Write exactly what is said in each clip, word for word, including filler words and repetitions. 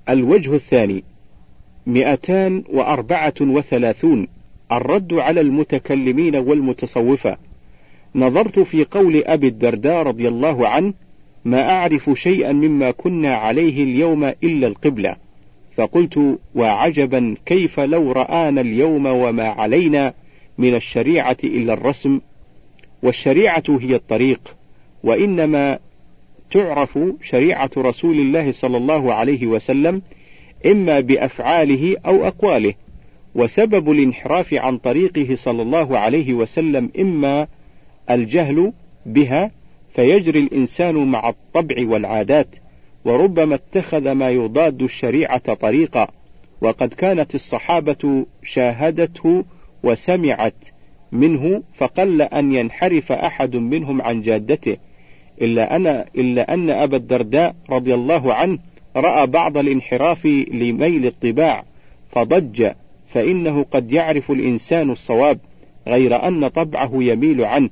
الوجه الثاني مئتان وأربعة وثلاثون الرد على المتكلمين والمتصوفة. نظرت في قول أبي الدرداء رضي الله عنه: ما أعرف شيئا مما كنا عليه اليوم إلا القبلة. فقلت: وعجبا كيف لو رآنا اليوم وما علينا من الشريعة إلا الرسم، والشريعة هي الطريق، وإنما تعرف شريعة رسول الله صلى الله عليه وسلم إما بأفعاله أو أقواله، وسبب الانحراف عن طريقه صلى الله عليه وسلم إما الجهل بها، فيجري الإنسان مع الطبع والعادات، وربما اتخذ ما يضاد الشريعة طريقا، وقد كانت الصحابة شاهدته وسمعت منه، فقل أن ينحرف أحد منهم عن جادته، إلا أن, إلا أن أبا الدرداء رضي الله عنه رأى بعض الانحراف لميل الطباع فضج، فإنه قد يعرف الإنسان الصواب غير أن طبعه يميل عنه.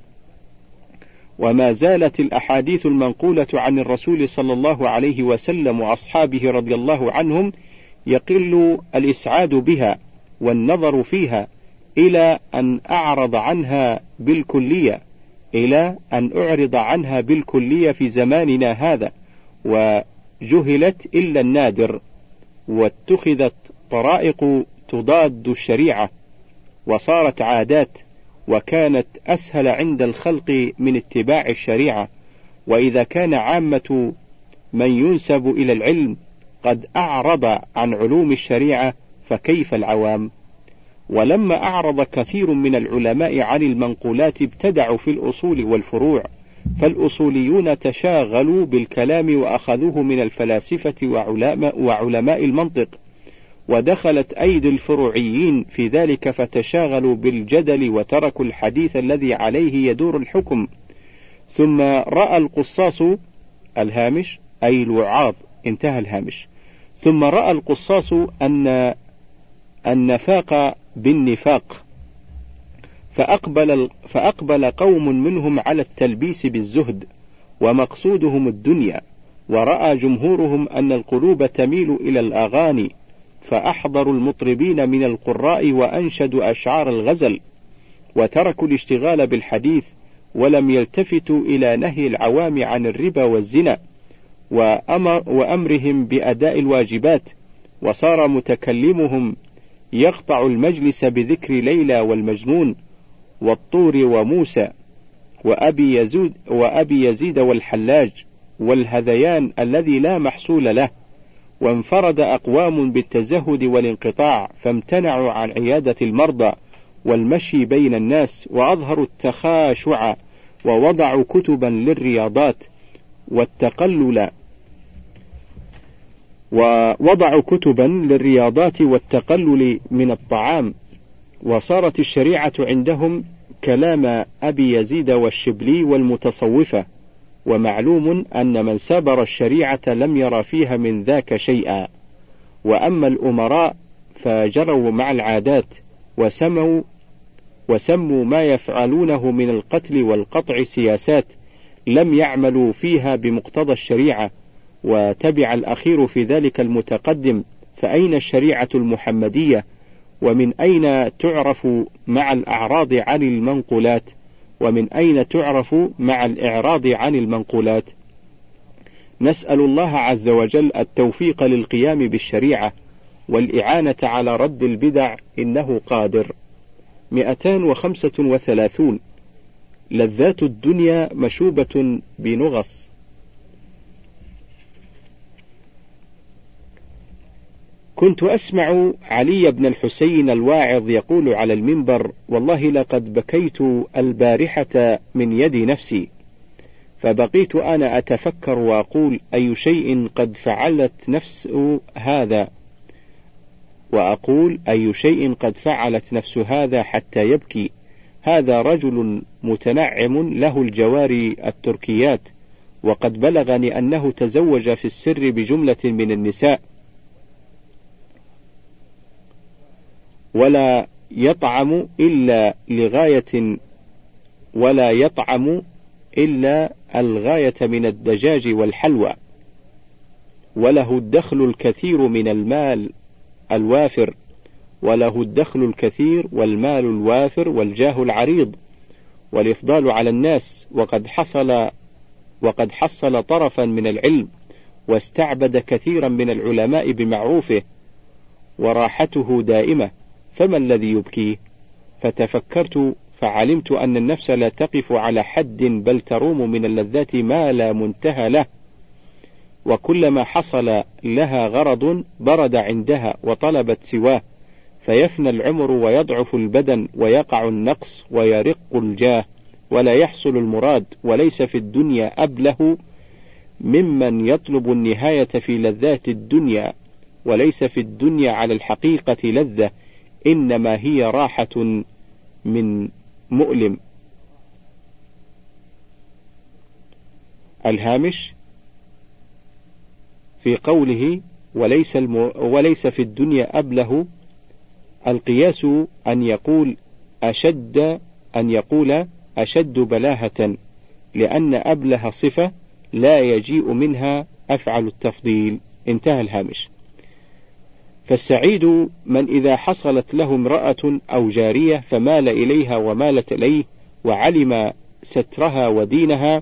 وما زالت الأحاديث المنقولة عن الرسول صلى الله عليه وسلم وأصحابه رضي الله عنهم يقل الإسعاد بها والنظر فيها إلى أن أعرض عنها بالكلية إلى أن أعرض عنها بالكلية في زماننا هذا، وجهلت إلا النادر، واتخذت طرائق تضاد الشريعة، وصارت عادات، وكانت أسهل عند الخلق من اتباع الشريعة. وإذا كان عامة من ينسب إلى العلم قد أعرض عن علوم الشريعة، فكيف العوام؟ ولما أعرض كثير من العلماء عن المنقولات ابتدعوا في الأصول والفروع، فالأصوليون تشاغلوا بالكلام وأخذوه من الفلاسفة وعلماء, وعلماء المنطق، ودخلت أيدي الفروعيين في ذلك فتشاغلوا بالجدل وتركوا الحديث الذي عليه يدور الحكم. ثم رأى القصاص الهامش أي الوعاظ انتهى الهامش ثم رأى القصاص أن النفاق بالنفاق، فأقبل, فأقبل قوم منهم على التلبيس بالزهد ومقصودهم الدنيا، ورأى جمهورهم أن القلوب تميل إلى الأغاني، فأحضروا المطربين من القراء وأنشدوا أشعار الغزل، وتركوا الاشتغال بالحديث، ولم يلتفتوا إلى نهي العوام عن الربا والزنا وأمر وأمرهم بأداء الواجبات، وصار متكلمهم يقطع المجلس بذكر ليلى والمجنون والطور وموسى وأبي يزيد, وأبي يزيد والحلاج والهذيان الذي لا محصول له. وانفرد أقوام بالتزهد والانقطاع، فامتنعوا عن عيادة المرضى والمشي بين الناس، وأظهروا التخاشع، ووضعوا كتبا للرياضات والتقلل ووضعوا كتبا للرياضات والتقلل من الطعام، وصارت الشريعة عندهم كلام أبي يزيد والشبلي والمتصوفة. ومعلوم أن من سابر الشريعة لم يرى فيها من ذاك شيئا. وأما الأمراء فجروا مع العادات، وسموا وسموا ما يفعلونه من القتل والقطع سياسات، لم يعملوا فيها بمقتضى الشريعة، وتبع الأخير في ذلك المتقدم. فأين الشريعة المحمدية؟ ومن أين تعرف مع الأعراض عن المنقولات؟ ومن أين تعرف مع الإعراض عن المنقولات؟ نسأل الله عز وجل التوفيق للقيام بالشريعة والإعانة على رد البدع، إنه قادر. مئتان وخمسة وثلاثون لذات الدنيا مشوبة بنغص. كنت أسمع علي بن الحسين الواعظ يقول على المنبر: والله لقد بكيت البارحة من يد نفسي، فبقيت أنا أتفكر وأقول: أي شيء قد فعلت نفس هذا، وأقول: أي شيء قد فعلت نفس هذا حتى يبكي؟ هذا رجل متنعم له الجواري التركيات، وقد بلغني أنه تزوج في السر بجملة من النساء، ولا يطعم إلا لغاية ولا يطعم إلا الغاية من الدجاج والحلوى. وله الدخل الكثير من المال الوافر، وله الدخل الكثير والمال الوافر والجاه العريض والإفضال على الناس، وقد حصل وقد حصل طرفا من العلم، واستعبد كثيرا من العلماء بمعروفه، وراحته دائمة، فما الذي يبكيه؟ فتفكرت فعلمت أن النفس لا تقف على حد، بل تروم من اللذات ما لا منتهى له، وكلما حصل لها غرض برد عندها وطلبت سواه، فيفنى العمر ويضعف البدن ويقع النقص ويرق الجاه ولا يحصل المراد، وليس في الدنيا أبله ممن يطلب النهاية في لذات الدنيا، وليس في الدنيا على الحقيقة لذة، إنما هي راحة من مؤلم. الهامش في قوله وليس, الم... وليس في الدنيا أبله، القياس أن يقول أشد أن يقول أشد بلاهة، لأن أبله صفة لا يجيء منها أفعل التفضيل. انتهى الهامش. فالسعيد من إذا حصلت له امرأة أو جارية فمال إليها ومالت إليه وعلم سترها ودينها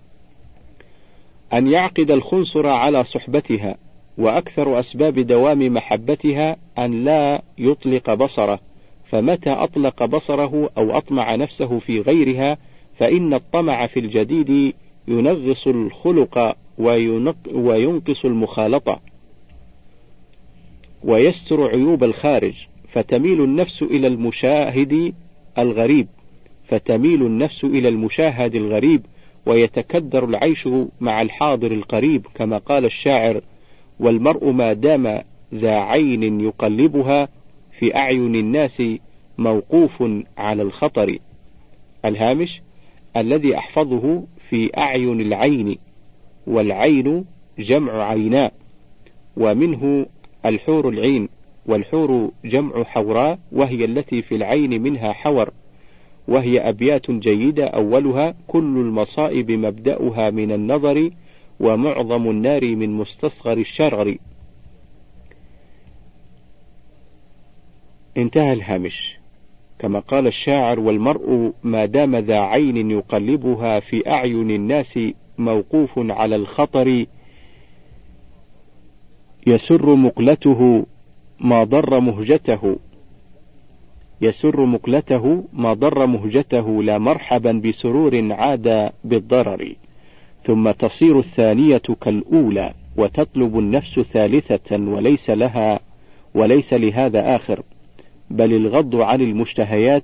أن يعقد الخنصر على صحبتها، وأكثر أسباب دوام محبتها أن لا يطلق بصره، فمتى أطلق بصره أو أطمع نفسه في غيرها فإن الطمع في الجديد ينغص الخلق وينقص المخالطة ويستر عيوب الخارج، فتميل النفس إلى المشاهد الغريب فتميل النفس إلى المشاهد الغريب ويتكدر العيش مع الحاضر القريب، كما قال الشاعر: والمرء ما دام ذا عين يقلبها في أعين الناس موقوف على الخطر. الهامش الذي أحفظه في أعين العين، والعين جمع عيناء، ومنه الحور العين، والحور جمع حوراء، وهي التي في العين منها حور، وهي أبيات جيدة أولها: كل المصائب مبدأها من النظر، ومعظم النار من مستصغر الشرر. انتهى الهامش. كما قال الشاعر: والمرء ما دام ذا عين يقلبها في أعين الناس موقوف على الخطر، يسر مقلته ما ضر مهجته يسر مقلته ما ضر مهجته لا مرحبا بسرور عاد بالضرر. ثم تصير الثانية كالأولى، وتطلب النفس ثالثة، وليس لها وليس لهذا آخر، بل الغض عن المشتهيات،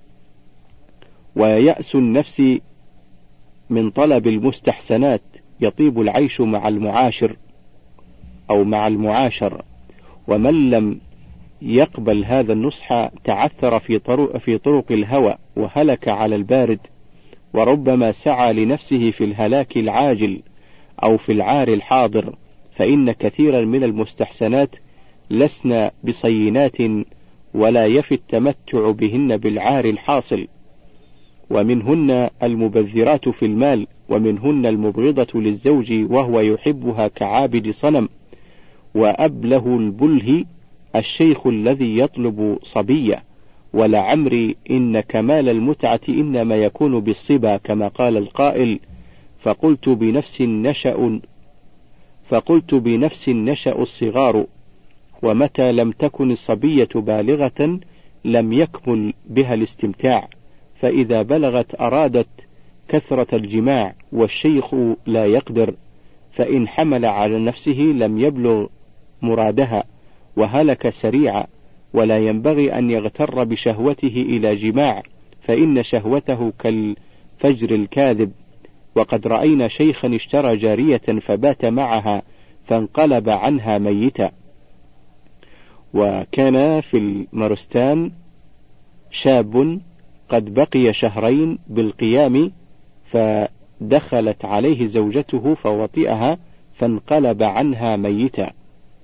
ويأس النفس من طلب المستحسنات، يطيب العيش مع المعاشر أو مع المعاشر، ومن لم يقبل هذا النصح تعثر في طرق, في طرق الهوى وهلك على البارد، وربما سعى لنفسه في الهلاك العاجل أو في العار الحاضر، فإن كثيرا من المستحسنات لسن بصينات، ولا يفي التمتع بهن بالعار الحاصل، ومنهن المبذرات في المال، ومنهن المبغضة للزوج وهو يحبها كعابد صنم، وأبله البله الشيخ الذي يطلب صبية، ولعمري إن كمال المتعة إنما يكون بالصبا، كما قال القائل: فقلت بنفس نشأ فقلت بنفس نشأ الصغار، ومتى لم تكن الصبية بالغة لم يكمل بها الاستمتاع، فإذا بلغت أرادت كثرة الجماع، والشيخ لا يقدر، فإن حمل على نفسه لم يبلغ مرادها وهلك سريعا، ولا ينبغي أن يغتر بشهوته إلى جماع، فإن شهوته كالفجر الكاذب. وقد رأينا شيخا اشترى جارية فبات معها فانقلب عنها ميتا. وكان في المرستان شاب قد بقي شهرين بالقيام، فدخلت عليه زوجته فوطئها فانقلب عنها ميتا،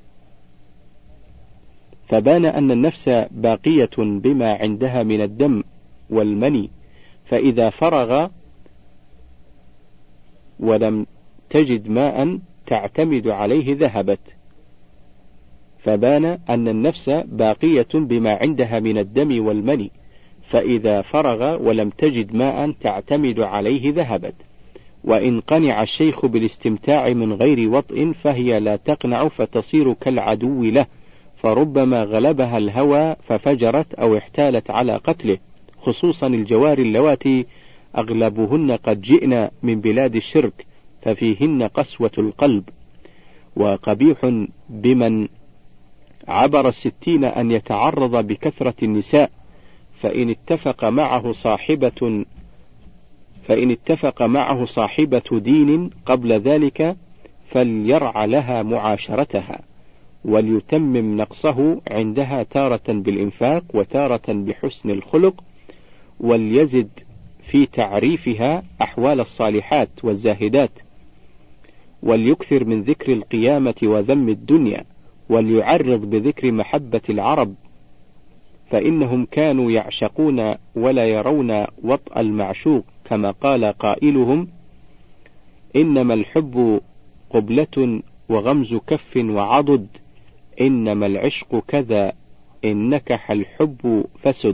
فبان أن النفس باقية بما عندها من الدم والمني، فإذا فرغ ولم تجد ماء تعتمد عليه ذهبت، فبان أن النفس باقية بما عندها من الدم والمني، فإذا فرغ ولم تجد ماء تعتمد عليه ذهبت. وإن قنع الشيخ بالاستمتاع من غير وطء فهي لا تقنع فتصير كالعدو له، فربما غلبها الهوى ففجرت أو احتالت على قتله، خصوصا الجواري اللواتي أغلبهن قد جئن من بلاد الشرك، ففيهن قسوة القلب. وقبيح بمن عبر الستين أن يتعرض بكثرة النساء، فإن اتفق معه صاحبة فإن اتفق معه صاحبة دين قبل ذلك فليرع لها معاشرتها، وليتمم نقصه عندها تارة بالإنفاق وتارة بحسن الخلق، وليزد في تعريفها أحوال الصالحات والزاهدات، وليكثر من ذكر القيامة وذم الدنيا، وليعرض بذكر محبة العرب، فإنهم كانوا يعشقون ولا يرون وطأ المعشوق، كما قال قائلهم: إنما الحب قبلة وغمز كف وعضد، إنما العشق كذا إن نكح الحب فسد.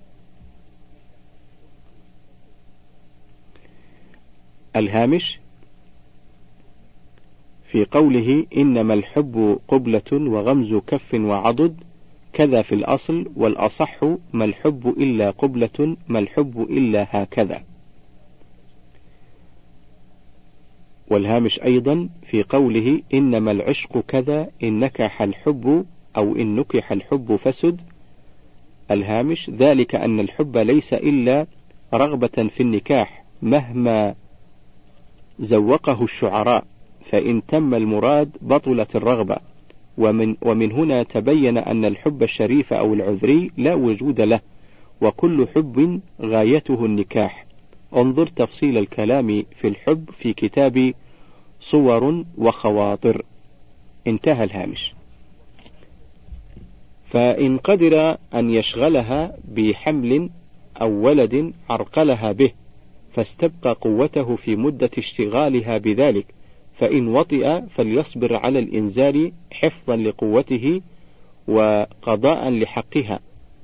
الهامش في قوله إنما الحب قبلة وغمز كف وعضد كذا في الأصل، والأصح ما الحب إلا قبلة، ما الحب إلا هكذا. والهامش أيضا في قوله إنما العشق كذا إن نكح الحب أو إن نكح الحب فسد، الهامش ذلك أن الحب ليس إلا رغبة في النكاح مهما زوقه الشعراء، فإن تم المراد بطلت الرغبة. ومن, ومن هنا تبين أن الحب الشريف أو العذري لا وجود له، وكل حب غايته النكاح. انظر تفصيل الكلام في الحب في كتاب صور وخواطر. انتهى الهامش. فإن قدر أن يشغلها بحمل أو ولد عرقلها به، فاستبقى قوته في مدة اشتغالها بذلك، فإن وطئ فليصبر على الإنزال حفظا لقوته وقضاء لحقها.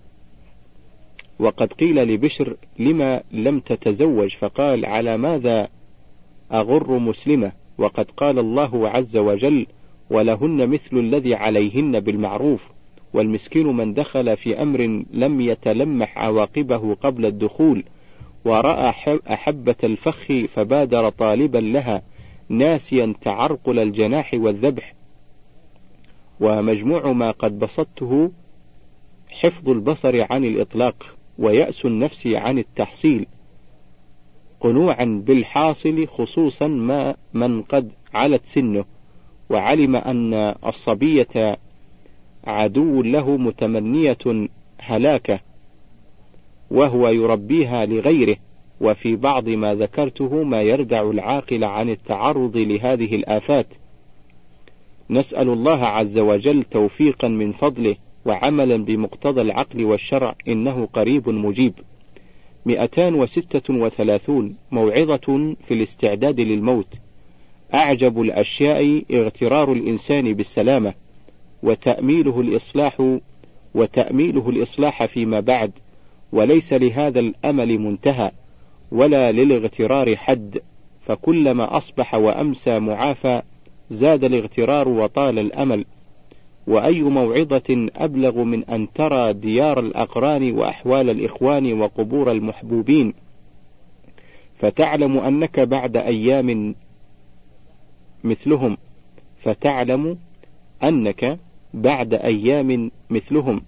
وقد قيل لبشر: لما لم تتزوج؟ فقال: على ماذا أغر مسلمة؟ وقد قال الله عز وجل: ولهن مثل الذي عليهن بالمعروف. والمسكين من دخل في أمر لم يتلمح عواقبه قبل الدخول، ورأى أحبة الفخ فبادر طالبا لها ناسيا تعرقل الجناح والذبح. ومجموع ما قد بسطته حفظ البصر عن الإطلاق، ويأس النفس عن التحصيل، قنوعا بالحاصل، خصوصا ما من قد علت سنه وعلم أن الصبية عدو له متمنية هلاكه، وهو يربيها لغيره. وفي بعض ما ذكرته ما يردع العاقل عن التعرض لهذه الآفات. نسأل الله عز وجل توفيقا من فضله وعملا بمقتضى العقل والشرع، إنه قريب مجيب. مئتان وستة وثلاثون موعظة في الاستعداد للموت. أعجب الأشياء اغترار الإنسان بالسلامة، وتأميله الإصلاح وتأميله الإصلاح فيما بعد، وليس لهذا الأمل منتهى ولا للاغترار حد، فكلما أصبح وأمسى معافى زاد الاغترار وطال الأمل. وأي موعظة أبلغ من أن ترى ديار الأقران وأحوال الإخوان وقبور المحبوبين، فتعلم أنك بعد أيام مثلهم فتعلم أنك بعد أيام مثلهم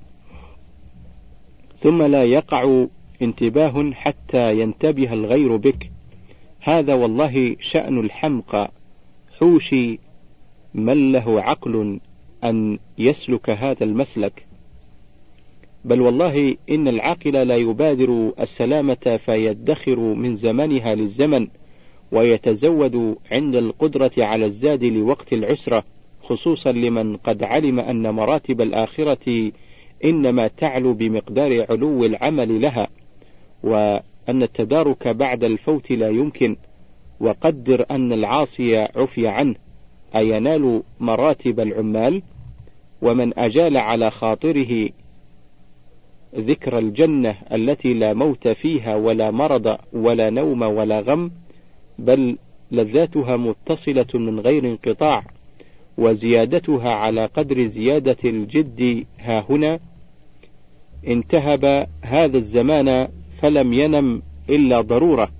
ثم لا يقع انتباه حتى ينتبه الغير بك. هذا والله شأن الحمقى، حوشي من له عقل أن يسلك هذا المسلك. بل والله إن العاقل لا يبادر السلامة فيدخر من زمنها للزمن، ويتزود عند القدرة على الزاد لوقت العسرة، خصوصا لمن قد علم أن مراتب الآخرة إنما تعلو بمقدار علو العمل لها، وأن التدارك بعد الفوت لا يمكن. وقدر أن العاصي عفي عنه، أينال مراتب العمال؟ ومن أجال على خاطره ذكر الجنة التي لا موت فيها ولا مرض ولا نوم ولا غم، بل لذاتها متصلة من غير انقطاع، وزيادتها على قدر زيادة الجد ها هنا، انتهب هذا الزمان فلم ينم إلا ضرورة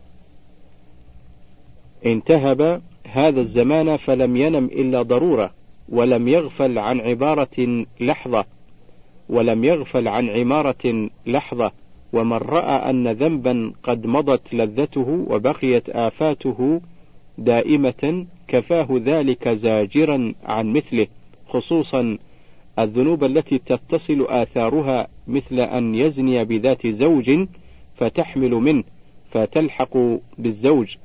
انتهب هذا الزمان فلم ينم إلا ضرورة ولم يغفل عن عبارة لحظة ولم يغفل عن عمارة لحظة. ومن رأى أن ذنبا قد مضت لذته وبقيت آفاته دائمة كفاه ذلك زاجرا عن مثله، خصوصا الذنوب التي تتصل آثارها، مثل أن يزني بذات زوج فتحمل منه فتلحق بالزوج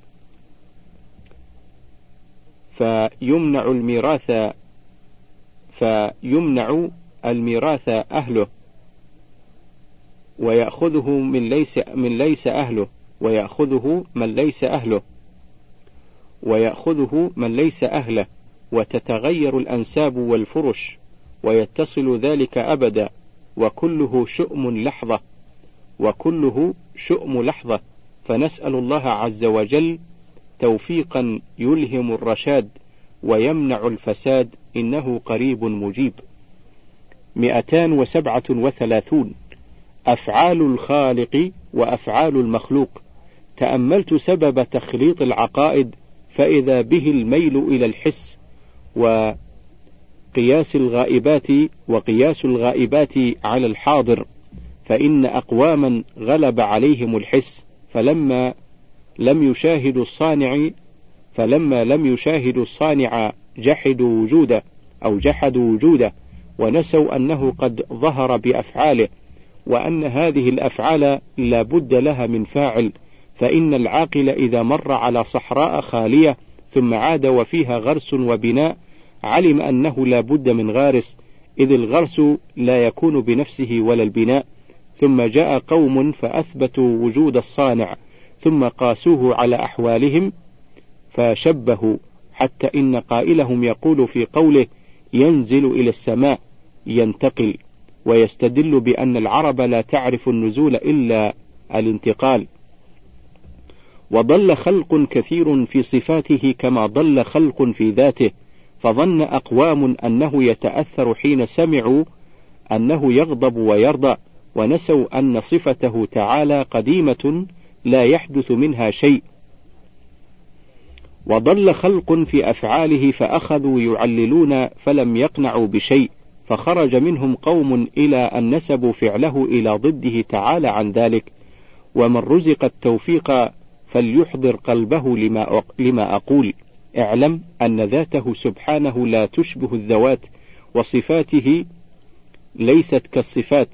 فيمنع الميراث فيمنع الميراث أهله ويأخذه من ليس من ليس أهله ويأخذه من ليس أهله ويأخذه من ليس أهله وتتغير الأنساب والفرش ويتصل ذلك أبدا، وكله شؤم لحظة وكله شؤم لحظة فنسأل الله عز وجل توفيقا يلهم الرشاد ويمنع الفساد، إنه قريب مجيب. مئتان وسبعة وثلاثون. أفعال الخالق وأفعال المخلوق. تأملت سبب تخليط العقائد فإذا به الميل إلى الحس وقياس الغائبات وقياس الغائبات على الحاضر، فإن أقواما غلب عليهم الحس فلما لم يشاهدوا الصانع فلما لم يشاهدوا الصانع جحدوا وجوده أو جحدوا وجوده ونسوا أنه قد ظهر بأفعاله، وأن هذه الأفعال لا بد لها من فاعل. فإن العاقل إذا مر على صحراء خالية ثم عاد وفيها غرس وبناء علم أنه لا بد من غارس، إذ الغرس لا يكون بنفسه ولا البناء. ثم جاء قوم فأثبتوا وجود الصانع ثم قاسوه على أحوالهم فشبهوا، حتى إن قائلهم يقول في قوله ينزل إلى السماء ينتقل، ويستدل بأن العرب لا تعرف النزول إلا الانتقال. وضل خلق كثير في صفاته كما ضل خلق في ذاته، فظن أقوام أنه يتأثر حين سمعوا أنه يغضب ويرضى، ونسوا أن صفته تعالى قديمة لا يحدث منها شيء. وضل خلق في أفعاله فأخذوا يعللون فلم يقنعوا بشيء، فخرج منهم قوم إلى أن نسبوا فعله إلى ضده تعالى عن ذلك. ومن رزق التوفيق فليحضر قلبه لما لما أقول. اعلم أن ذاته سبحانه لا تشبه الذوات، وصفاته ليست كالصفات،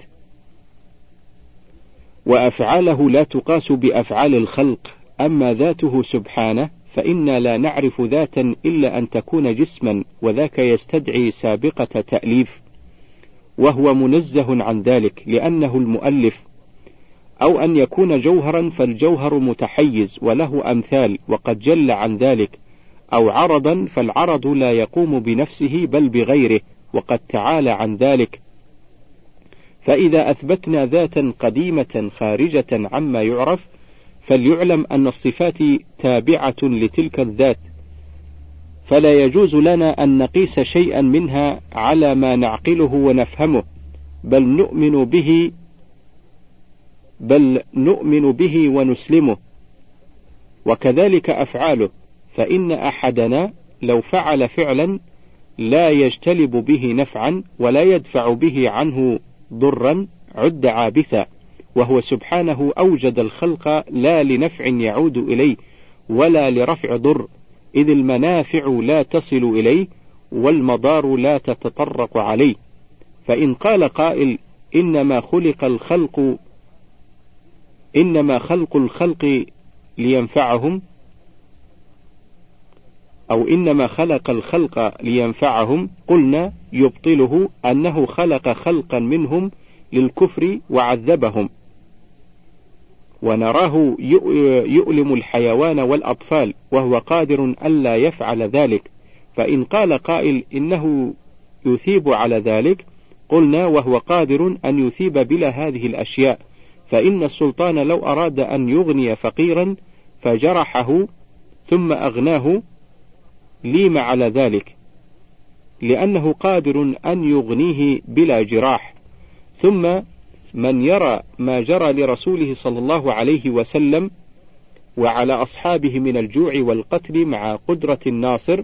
وأفعاله لا تقاس بأفعال الخلق. أما ذاته سبحانه فإنا لا نعرف ذاتا إلا أن تكون جسما، وذاك يستدعي سابقة تأليف، وهو منزه عن ذلك لأنه المؤلف، أو أن يكون جوهرا فالجوهر متحيز وله أمثال وقد جل عن ذلك، أو عرضا فالعرض لا يقوم بنفسه بل بغيره وقد تعالى عن ذلك. فإذا أثبتنا ذاتا قديمة خارجة عما يعرف فليعلم أن الصفات تابعة لتلك الذات، فلا يجوز لنا أن نقيس شيئا منها على ما نعقله ونفهمه، بل نؤمن به بل نؤمن به ونسلمه. وكذلك أفعاله، فإن أحدنا لو فعل فعلا لا يجتلب به نفعا ولا يدفع به عنه ضرا عد عابثا، وهو سبحانه أوجد الخلق لا لنفع يعود إليه ولا لرفع ضر، إذ المنافع لا تصل إليه والمضار لا تتطرق عليه. فإن قال قائل إنما خلق الخلق إنما خلق الخلق لينفعهم أو إنما خلق الخلق لينفعهم، قلنا يبطله أنه خلق خلقا منهم للكفر وعذبهم، ونراه يؤلم الحيوان والأطفال وهو قادر ألا يفعل ذلك، فإن قال قائل إنه يثيب على ذلك، قلنا وهو قادر أن يثيب بلا هذه الأشياء، فإن السلطان لو أراد أن يغني فقيرا فجرحه ثم أغناه ليم على ذلك، لأنه قادر أن يغنيه بلا جراح. ثم من يرى ما جرى لرسوله صلى الله عليه وسلم وعلى أصحابه من الجوع والقتل مع قدرة الناصر،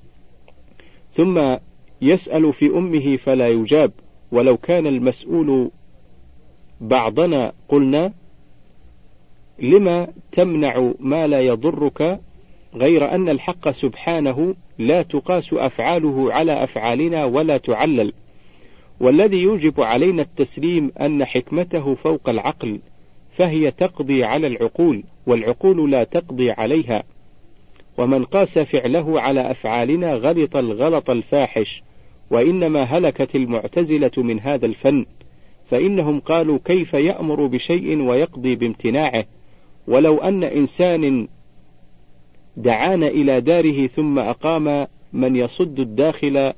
ثم يسأل في أمه فلا يجاب، ولو كان المسؤول بعضنا قلنا لما تمنع ما لا يضرك، غير أن الحق سبحانه لا تقاس أفعاله على أفعالنا ولا تعلل، والذي يوجب علينا التسليم أن حكمته فوق العقل، فهي تقضي على العقول والعقول لا تقضي عليها. ومن قاس فعله على أفعالنا غلط الغلط الفاحش، وإنما هلكت المعتزلة من هذا الفن، فإنهم قالوا كيف يأمر بشيء ويقضي بامتناعه، ولو أن إنسان دعانا إلى داره ثم أقام من يصد الداخل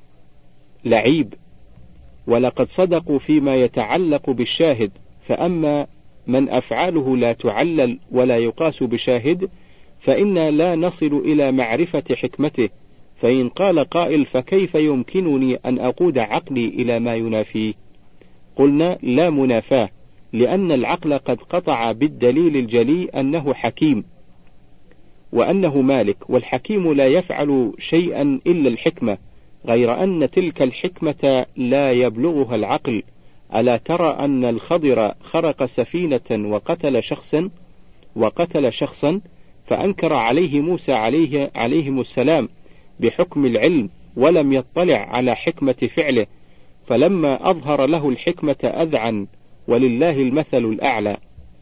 لعيب. ولقد صدقوا فيما يتعلق بالشاهد، فأما من أفعاله لا تعلل ولا يقاس بشاهد فإنا لا نصل إلى معرفة حكمته. فإن قال قائل فكيف يمكنني أن أقود عقلي إلى ما ينافيه؟ قلنا لا منافاة، لأن العقل قد قطع بالدليل الجلي أنه حكيم وأنه مالك، والحكيم لا يفعل شيئا إلا الحكمة، غير أن تلك الحكمة لا يبلغها العقل. ألا ترى أن الخضر خرق سفينة وقتل شخصا وقتل شخصا فأنكر عليه موسى عليه عليهم السلام بحكم العلم، ولم يطلع على حكمة فعله، فلما أظهر له الحكمة أذعن ولله المثل الأعلى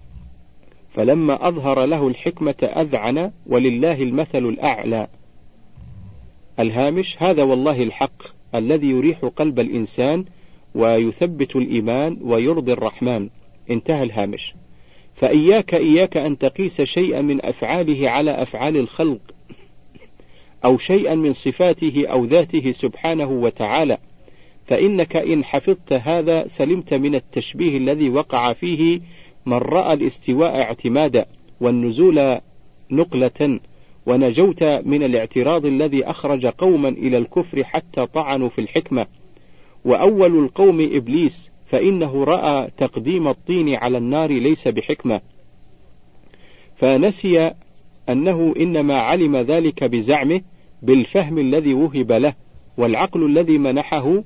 فلما أظهر له الحكمة أذعن ولله المثل الأعلى. الهامش: هذا والله الحق الذي يريح قلب الإنسان ويثبت الإيمان ويرضي الرحمن. انتهى الهامش. فإياك إياك أن تقيس شيئا من أفعاله على أفعال الخلق، أو شيئا من صفاته أو ذاته سبحانه وتعالى، فإنك إن حفظت هذا سلمت من التشبيه الذي وقع فيه من رأى الاستواء اعتمادا والنزول نقلة، ونجوت من الاعتراض الذي أخرج قوما إلى الكفر حتى طعنوا في الحكمة. وأول القوم إبليس، فإنه رأى تقديم الطين على النار ليس بحكمة، فنسي أنه إنما علم ذلك بزعمه بالفهم الذي وهب له، والعقل الذي منحه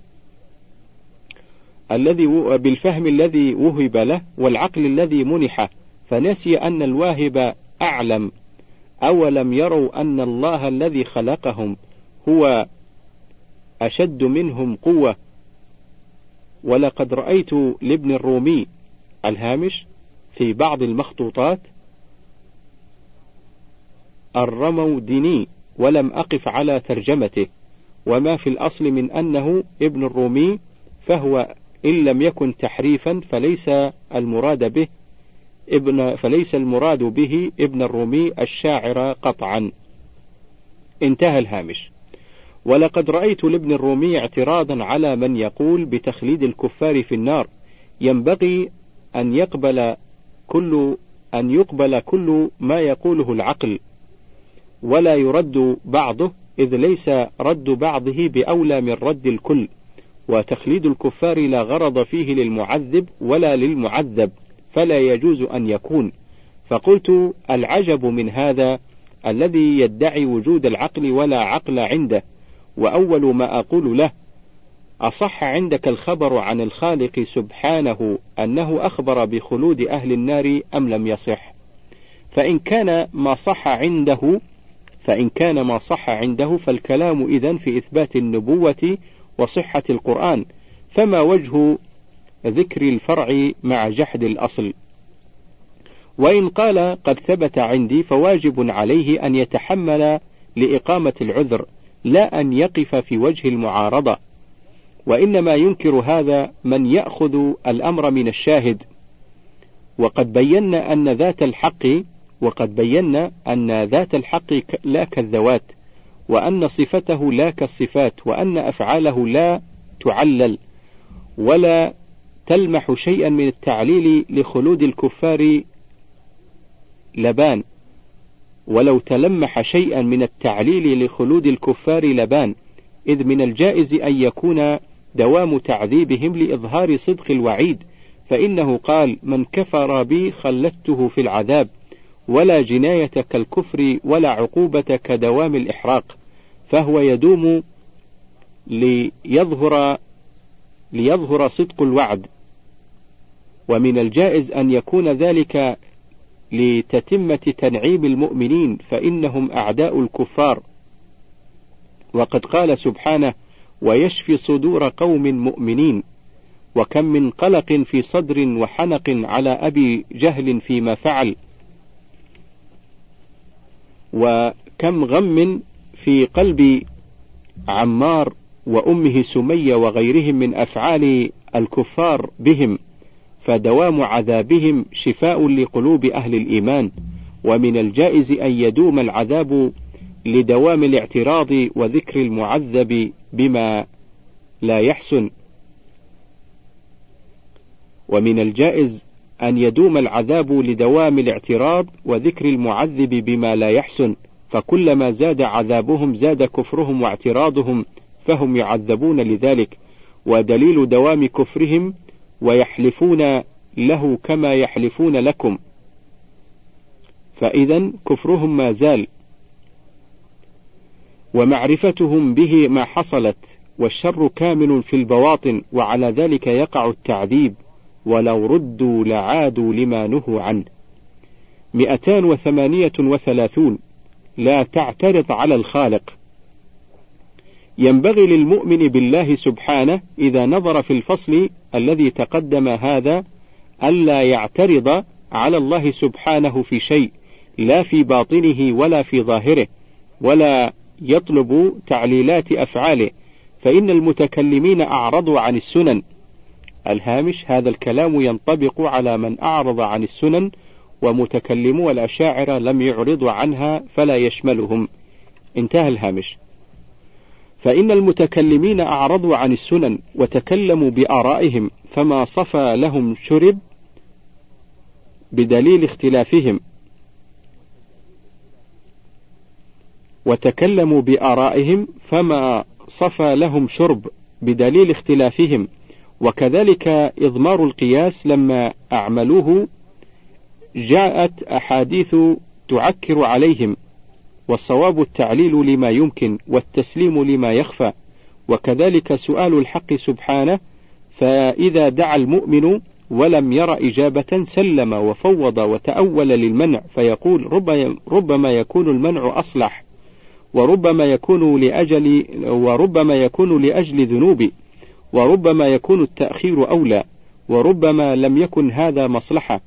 الذي بالفهم الذي وهب له والعقل الذي منحه، فنسي أن الواهب أعلم. أولم يروا أن الله الذي خلقهم هو أشد منهم قوة. ولقد رأيت لابن الرومي الهامش في بعض المخطوطات الرمودني، ولم أقف على ترجمته، وما في الأصل من أنه ابن الرومي، فهو إن لم يكن تحريفا فليس المراد به ابن فليس المراد به ابن الرومي الشاعر قطعا. انتهى الهامش. ولقد رأيت لابن الرومي اعتراضا على من يقول بتخليد الكفار في النار، ينبغي أن يقبل كل أن يقبل كل ما يقوله العقل ولا يرد بعضه، إذ ليس رد بعضه بأولى من رد الكل، وتخليد الكفار لا غرض فيه للمعذب ولا للمعذب، فلا يجوز أن يكون. فقلت العجب من هذا الذي يدعي وجود العقل ولا عقل عنده. وأول ما أقول له: أصح عندك الخبر عن الخالق سبحانه أنه أخبر بخلود أهل النار أم لم يصح؟ فإن كان ما صح عنده فإن كان ما صح عنده فالكلام إذن في إثبات النبوة وصحة القرآن، فما وجه ذكر الفرع مع جحد الأصل؟ وإن قال قد ثبت عندي فواجب عليه أن يتحمل لإقامة العذر، لا أن يقف في وجه المعارضة. وإنما ينكر هذا من يأخذ الأمر من الشاهد. وقد بينا أن ذات الحق وقد بينا أن ذات الحق لا كالذوات، وأن صفته لا كالصفات، وأن أفعاله لا تعلل ولا تلمح شيئا من التعليل لخلود الكفار لبان، ولو تلمح شيئا من التعليل لخلود الكفار لبان، إذ من الجائز أن يكون دوام تعذيبهم لإظهار صدق الوعيد، فإنه قال: من كفر بي خلدته في العذاب، ولا جناية كالكفر ولا عقوبة كدوام الإحراق، فهو يدوم ليظهر ليظهر صدق الوعد. ومن الجائز أن يكون ذلك لتتمة تنعيم المؤمنين، فإنهم أعداء الكفار، وقد قال سبحانه: ويشفي صدور قوم مؤمنين. وكم من قلق في صدر وحنق على أبي جهل فيما فعل، وكم غم في قلب عمار وأمه سمية وغيرهم من أفعال الكفار بهم، فدوام عذابهم شفاء لقلوب أهل الإيمان. ومن الجائز أن يدوم العذاب لدوام الاعتراض وذكر المعذب بما لا يحسن ومن الجائز أن يدوم العذاب لدوام الاعتراض وذكر المعذب بما لا يحسن، فكلما زاد عذابهم زاد كفرهم واعتراضهم، فهم يعذبون لذلك. ودليل دوام كفرهم: ويحلفون له كما يحلفون لكم، فإذا كفرهم ما زال، ومعرفتهم به ما حصلت، والشر كامل في البواطن، وعلى ذلك يقع التعذيب، ولو ردوا لعادوا لما نهوا عنه. مئتان وثمانية وثلاثون. لا تعترض على الخالق. ينبغي للمؤمن بالله سبحانه إذا نظر في الفصل الذي تقدم هذا ألا يعترض على الله سبحانه في شيء، لا في باطنه ولا في ظاهره، ولا يطلب تعليلات أفعاله، فإن المتكلمين أعرضوا عن السنن. الهامش: هذا الكلام ينطبق على من أعرض عن السنن، ومتكلمو الأشاعرة لم يعرضوا عنها فلا يشملهم. انتهى الهامش. فإن المتكلمين أعرضوا عن السنن وتكلموا بآرائهم، فما صفى لهم شرب بدليل اختلافهم وتكلموا بآرائهم فما صفى لهم شرب بدليل اختلافهم. وكذلك إضمار القياس لما أعملوه جاءت أحاديث تعكر عليهم، والصواب التعليل لما يمكن والتسليم لما يخفى. وكذلك سؤال الحق سبحانه، فإذا دعا المؤمن ولم ير إجابة سلم وفوض وتأول للمنع، فيقول ربما يكون المنع أصلح، وربما يكون لأجل وربما يكون لأجل ذنوبي، وربما يكون التأخير أولى، وربما لم يكن هذا مصلحة.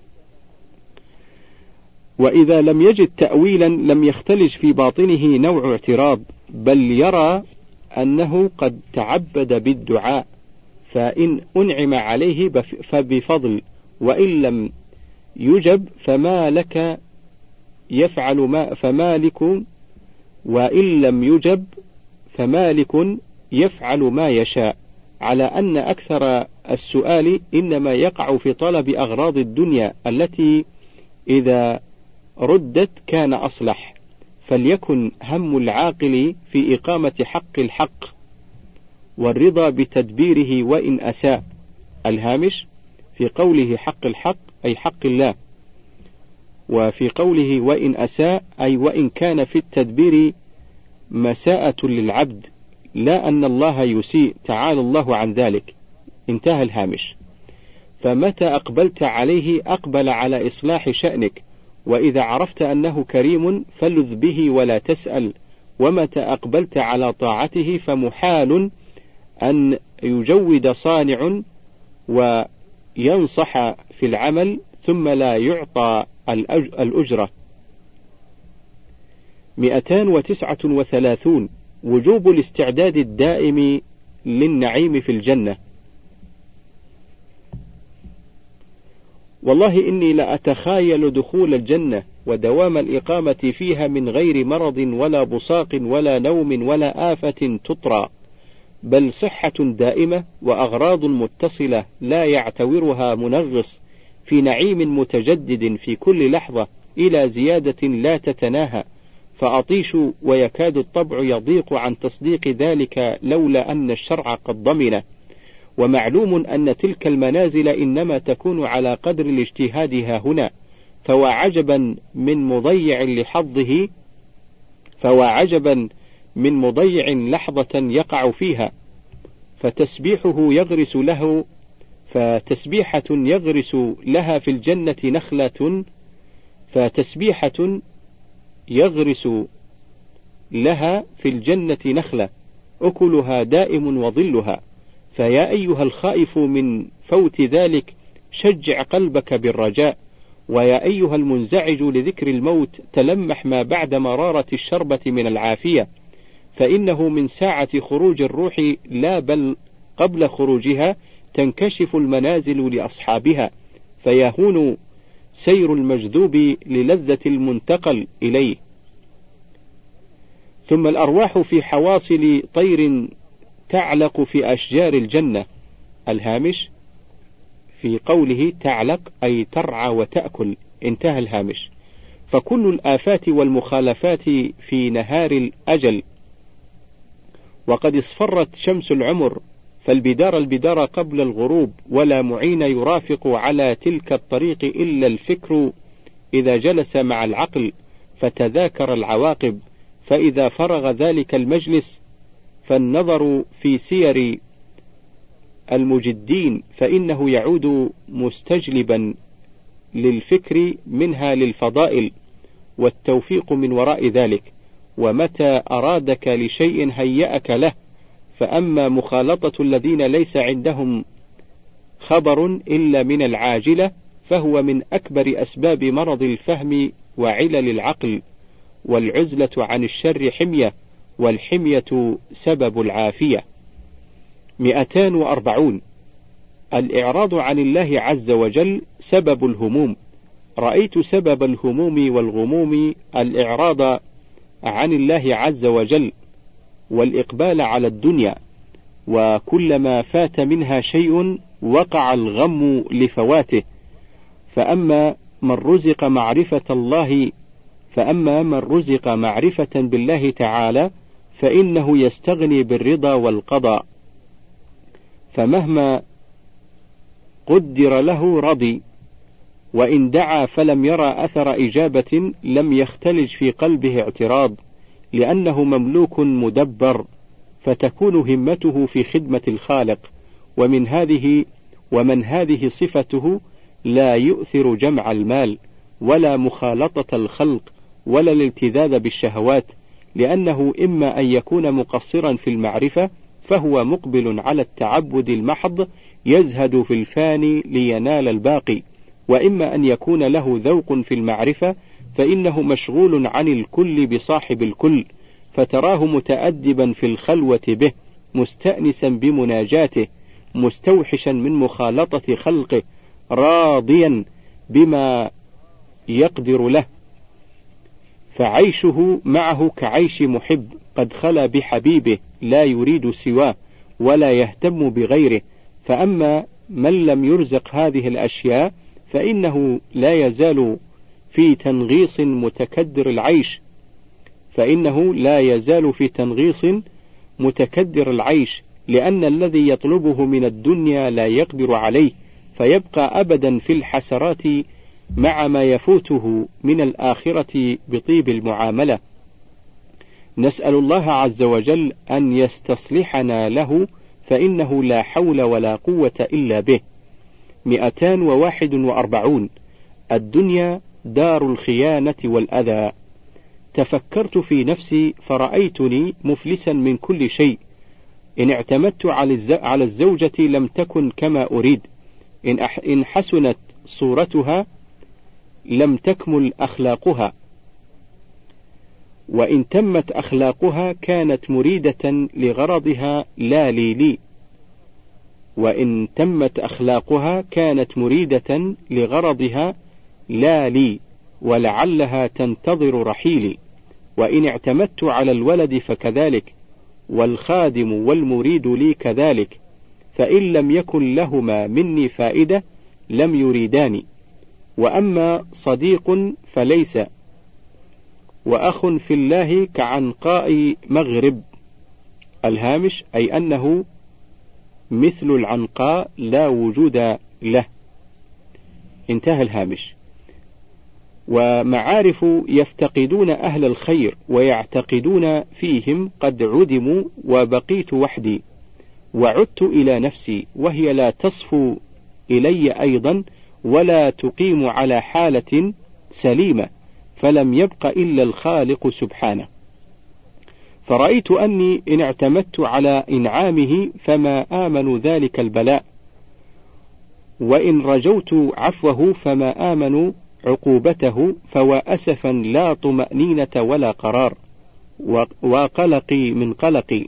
وإذا لم يجد تأويلا لم يختلج في باطنه نوع اعتراض، بل يرى أنه قد تعبد بالدعاء، فإن أنعم عليه فبفضل، وإن لم يجب فما لك يفعل ما فمالك وإن لم يجب فمالك يفعل ما يشاء، على أن أكثر السؤال إنما يقع في طلب أغراض الدنيا التي إذا ردت كان أصلح، فليكن هم العاقل في إقامة حق الحق والرضا بتدبيره وإن أساء. الهامش: في قوله حق الحق أي حق الله، وفي قوله وإن أساء أي وإن كان في التدبير مساءة للعبد، لا أن الله يسيء، تعالى الله عن ذلك. انتهى الهامش. فمتى أقبلت عليه أقبل على إصلاح شأنك، وإذا عرفت أنه كريم فلذ به ولا تسأل، ومتى أقبلت على طاعته فمحال أن يجود صانع وينصح في العمل ثم لا يعطى الأجرة. مئتان وتسعة وثلاثون. وجوب الاستعداد الدائم للنعيم في الجنة. والله إني لأتخايل دخول الجنة ودوام الإقامة فيها من غير مرض ولا بصاق ولا نوم ولا آفة تطرى، بل صحة دائمة وأغراض متصلة لا يعتورها منغص، في نعيم متجدد في كل لحظة إلى زيادة لا تتناهى، فأطيش ويكاد الطبع يضيق عن تصديق ذلك لولا أن الشرع قد ضمنه. ومعلوم أن تلك المنازل إنما تكون على قدر الاجتهاد ها هنا، فوا عجبا من مضيع لحظه فوا عجبا من مضيع لحظة يقع فيها، فتسبيحه يغرس له فتسبيحة يغرس لها في الجنة نخلة فتسبيحة يغرس لها في الجنة نخلة أكلها دائم وظلها. فيا أيها الخائف من فوت ذلك شجع قلبك بالرجاء، ويا أيها المنزعج لذكر الموت تلمح ما بعد مرارة الشربة من العافية، فإنه من ساعة خروج الروح لا بل قبل خروجها تنكشف المنازل لأصحابها، فيهون سير المجذوب للذة المنتقل إليه. ثم الأرواح في حواصل طير تعلق في أشجار الجنة. الهامش في قوله تعلق أي ترعى وتأكل، انتهى الهامش. فكل الآفات والمخالفات في نهار الأجل، وقد اصفرت شمس العمر، فالبدار البدار قبل الغروب، ولا معين يرافق على تلك الطريق إلا الفكر إذا جلس مع العقل فتذاكر العواقب، فإذا فرغ ذلك المجلس فالنظر في سير المجدين، فإنه يعود مستجلبا للفكر منها للفضائل، والتوفيق من وراء ذلك. ومتى أرادك لشيء هيأك له، فأما مخالطة الذين ليس عندهم خبر إلا من العاجلة فهو من أكبر أسباب مرض الفهم وعلل العقل، والعزلة عن الشر حمية، والحمية سبب العافية. مئتان وأربعون. الإعراض عن الله عز وجل سبب الهموم. رأيت سبب الهموم والغموم الإعراض عن الله عز وجل والإقبال على الدنيا، وكلما فات منها شيء وقع الغم لفواته. فأما من رزق معرفة الله فأما من رزق معرفة بالله تعالى فإنه يستغني بالرضا والقضاء، فمهما قدر له رضي، وإن دعا فلم يرى أثر إجابة لم يختلج في قلبه اعتراض، لأنه مملوك مدبر، فتكون همته في خدمة الخالق. ومن هذه ومن هذه صفته لا يؤثر جمع المال ولا مخالطة الخلق ولا الالتذاذ بالشهوات، لأنه إما أن يكون مقصرا في المعرفة فهو مقبل على التعبد المحض يزهد في الفاني لينال الباقي، وإما أن يكون له ذوق في المعرفة فإنه مشغول عن الكل بصاحب الكل، فتراه متأدبا في الخلوة به، مستأنسا بمناجاته، مستوحشا من مخالطة خلقه، راضيا بما يقدر له، فعيشه معه كعيش محب قد خلا بحبيبه لا يريد سواه ولا يهتم بغيره. فأما من لم يرزق هذه الأشياء فإنه لا يزال في تنغيص متكدر العيش فإنه لا يزال في تنغيص متكدر العيش لأن الذي يطلبه من الدنيا لا يقدر عليه، فيبقى أبدا في الحسرات مع ما يفوته من الآخرة بطيب المعاملة. نسأل الله عز وجل أن يستصلحنا له، فإنه لا حول ولا قوة إلا به. مئتان وواحد وأربعون. الدنيا دار الخيانة والأذى. تفكرت في نفسي فرأيتني مفلسا من كل شيء. إن اعتمدت على الزوجة لم تكن كما أريد، إن حسنت صورتها لم تكمل أخلاقها، وإن تمت أخلاقها كانت مريدة لغرضها لا لي لي، وإن تمت أخلاقها كانت مريدة لغرضها لا لي، ولعلها تنتظر رحيلي. وإن اعتمدت على الولد فكذلك، والخادم والمريد لي كذلك، فإن لم يكن لهما مني فائدة لم يريداني. وأما صديق فليس، وأخ في الله كعنقاء مغرب. الهامش أي أنه مثل العنقاء لا وجود له. انتهى الهامش. ومعارف يفتقدون أهل الخير ويعتقدون فيهم قد عدموا، وبقيت وحدي وعدت إلى نفسي، وهي لا تصفو إلي أيضا ولا تقيم على حالة سليمة، فلم يبق إلا الخالق سبحانه. فرأيت أني إن اعتمدت على إنعامه فما آمن ذلك البلاء، وإن رجوت عفوه فما آمن عقوبته، فوأسفا لا طمأنينة ولا قرار، وقلقي من قلقي،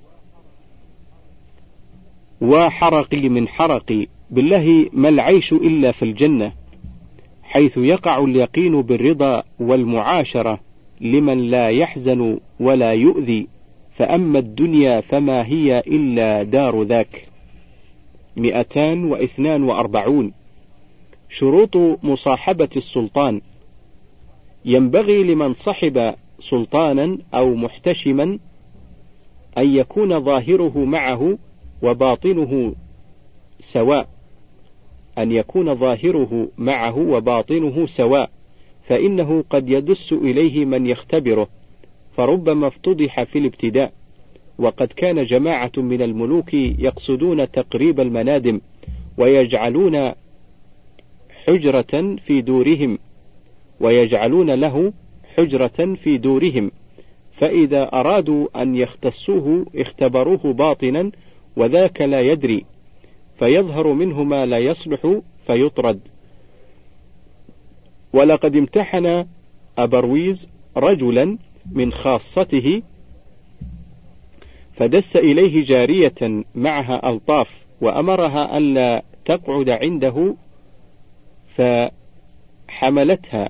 وحرقي من حرقي. بالله ما العيش إلا في الجنة، حيث يقع اليقين بالرضا والمعاشرة لمن لا يحزن ولا يؤذي، فأما الدنيا فما هي إلا دار ذاك. مئتان واثنان وأربعون. شروط مصاحبة السلطان. ينبغي لمن صحب سلطانا أو محتشما أن يكون ظاهره معه وباطنه سواء أن يكون ظاهره معه وباطنه سواء، فإنه قد يدس إليه من يختبره، فربما افتضح في الابتداء. وقد كان جماعة من الملوك يقصدون تقريب المنادم، ويجعلون حجرة في دورهم ويجعلون له حجرة في دورهم، فإذا أرادوا أن يختصوه اختبروه باطنا، وذاك لا يدري، فيظهر منه ما لا يصلح فيطرد. ولقد امتحن أبرويز رجلا من خاصته، فدس إليه جارية معها ألطاف، وأمرها ألا تقعد عنده فحملتها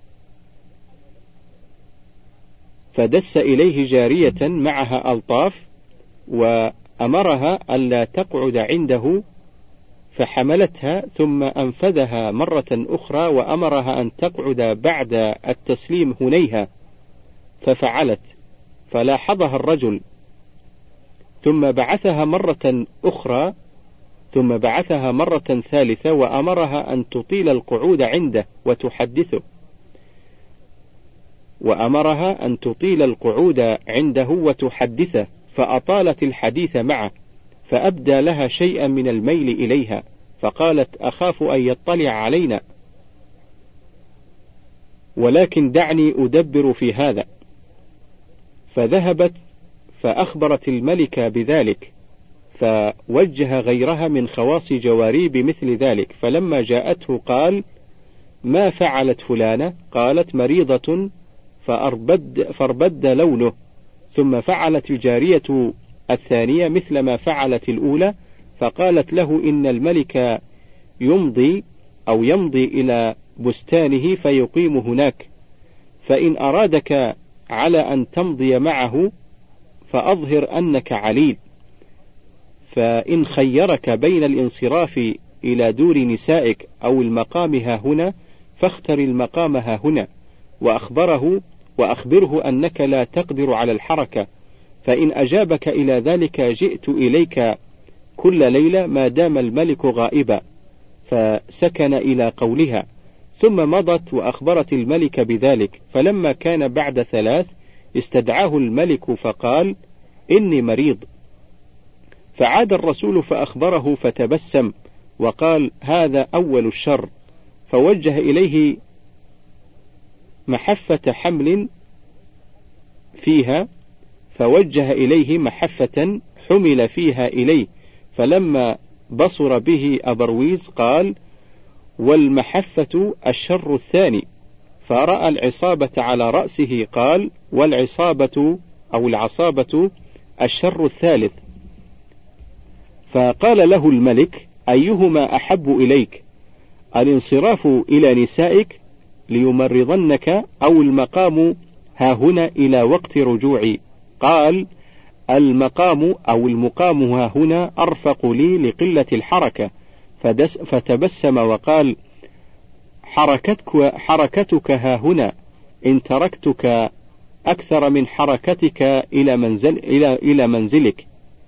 فدس إليه جارية معها ألطاف وأمرها ألا تقعد عنده فحملتها، ثم أنفذها مرة أخرى وأمرها أن تقعد بعد التسليم هنيها، ففعلت، فلاحظها الرجل، ثم بعثها مرة أخرى ثم بعثها مرة ثالثة وأمرها أن تطيل القعود عنده وتحدثه وأمرها أن تطيل القعود عنده وتحدثه فأطالت الحديث معه، فأبدى لها شيئا من الميل إليها، فقالت: أخاف أن يطلع علينا، ولكن دعني أدبر في هذا. فذهبت فأخبرت الملك بذلك، فوجه غيرها من خواص جواري بمثل ذلك. فلما جاءته قال: ما فعلت فلانة؟ قالت: مريضة فأربد, فاربد لونه. ثم فعلت الجارية الثانية مثل ما فعلت الأولى، فقالت له: إن الملك يمضي أو يمضي إلى بستانه فيقيم هناك، فإن أرادك على أن تمضي معه فأظهر أنك عليل، فإن خيرك بين الانصراف إلى دور نسائك أو المقام ها هنا فاختر المقام ها هنا، وأخبره وأخبره أنك لا تقدر على الحركة، فإن أجابك إلى ذلك جئت إليك كل ليلة ما دام الملك غائبا. فسكن إلى قولها، ثم مضت وأخبرت الملك بذلك. فلما كان بعد ثلاث استدعاه الملك فقال: إني مريض. فعاد الرسول فأخبره فتبسم وقال: هذا أول الشر. فوجه إليه محفة حمل فيها فوجه إليه محفة حمل فيها إليه، فلما بصر به أبرويز قال: والمحفة الشر الثاني. فرأى العصابة على رأسه قال: والعصابة أو العصابة الشر الثالث. فقال له الملك: أيهما أحب إليك، الانصراف إلى نسائك ليمرضنك أو المقام هاهنا إلى وقت رجوعي؟ قال: المقام أو المقام هاهنا أرفق لي لقلة الحركة. فتبسم وقال: حركتك, حركتك هاهنا إن تركتك أكثر من حركتك إلى, منزل إلى, إلى منزلك.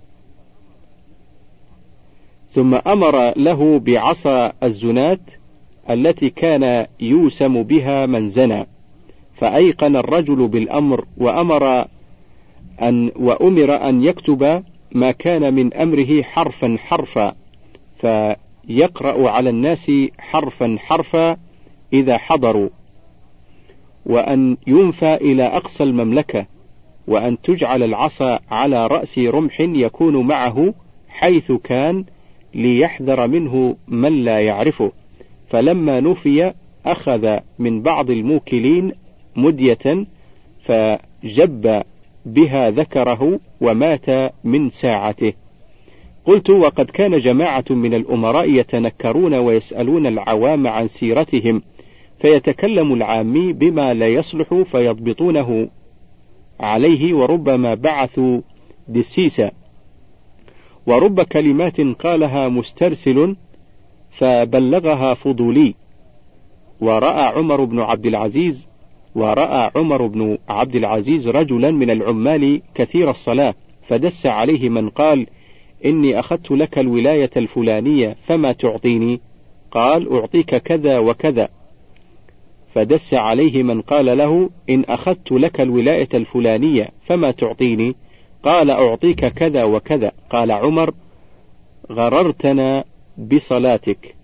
ثم أمر له بعصا الزنات التي كان يوسم بها من زنى، فأيقن الرجل بالأمر، وأمر أن وأمر أن يكتب ما كان من أمره حرفا حرفا، فيقرأ على الناس حرفا حرفا إذا حضروا، وأن ينفى إلى أقصى المملكة، وأن تجعل العصا على رأس رمح يكون معه حيث كان ليحذر منه من لا يعرفه. فلما نفي أخذ من بعض الموكلين مدية فجب بها ذكره ومات من ساعته. قلت: وقد كان جماعة من الأمراء يتنكرون ويسألون العوام عن سيرتهم، فيتكلم العامي بما لا يصلح فيضبطونه عليه، وربما بعثوا دسيسا، ورب كلمات قالها مسترسل فبلغها فضولي. ورأى عمر بن عبد العزيز ورأى عمر بن عبد العزيز رجلا من العمال كثير الصلاة، فدس عليه من قال: إني أخذت لك الولاية الفلانية فما تعطيني؟ قال: أعطيك كذا وكذا. فدس عليه من قال له: إن أخذت لك الولاية الفلانية فما تعطيني؟ قال: أعطيك كذا وكذا. قال عمر: غررتنا بصلاتك.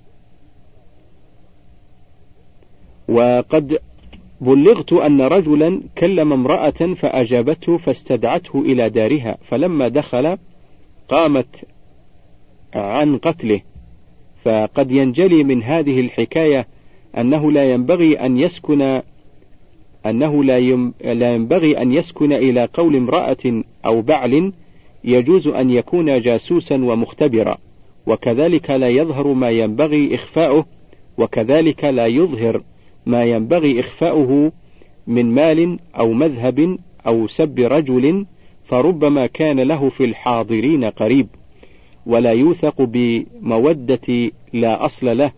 وقد بلغت أن رجلا كلم امرأة فأجابته فاستدعته إلى دارها، فلما دخل قامت عن قتله. فقد ينجلي من هذه الحكاية أنه لا ينبغي أن يسكن أنه لا ينبغي أن يسكن إلى قول امرأة أو بعل، يجوز أن يكون جاسوسا ومختبرا، وكذلك لا يظهر ما ينبغي إخفاؤه، وكذلك لا يظهر ما ينبغي إخفاؤه من مال أو مذهب أو سب رجل، فربما كان له في الحاضرين قريب، ولا يوثق بمودة لا أصل له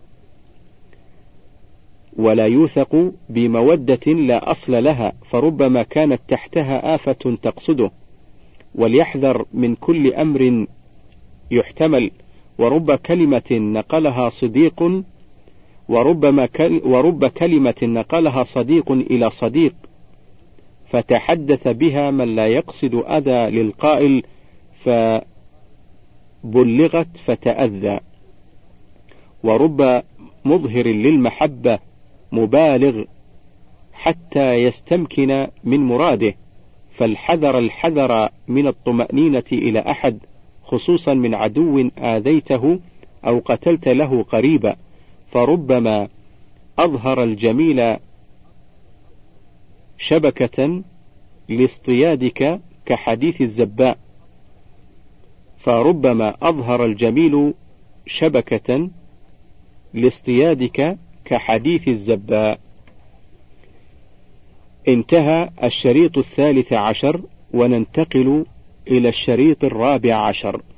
ولا يوثق بمودة لا أصل لها، فربما كانت تحتها آفة تقصده. وليحذر من كل أمر يحتمل، ورب كلمة نقلها صديق وربما كل ورب كلمة نقلها صديق إلى صديق فتحدث بها من لا يقصد أذى للقائل فبلغت فتأذى. ورب مظهر للمحبة مبالغ حتى يستمكن من مراده، فالحذر الحذر من الطمأنينة إلى أحد، خصوصا من عدو آذيته أو قتلت له قريبا، فربما أظهر الجميل شبكة لاصطيادك كحديث الزباء فربما أظهر الجميل شبكة لاصطيادك كحديث الزباء. انتهى الشريط الثالث عشر، وننتقل إلى الشريط الرابع عشر.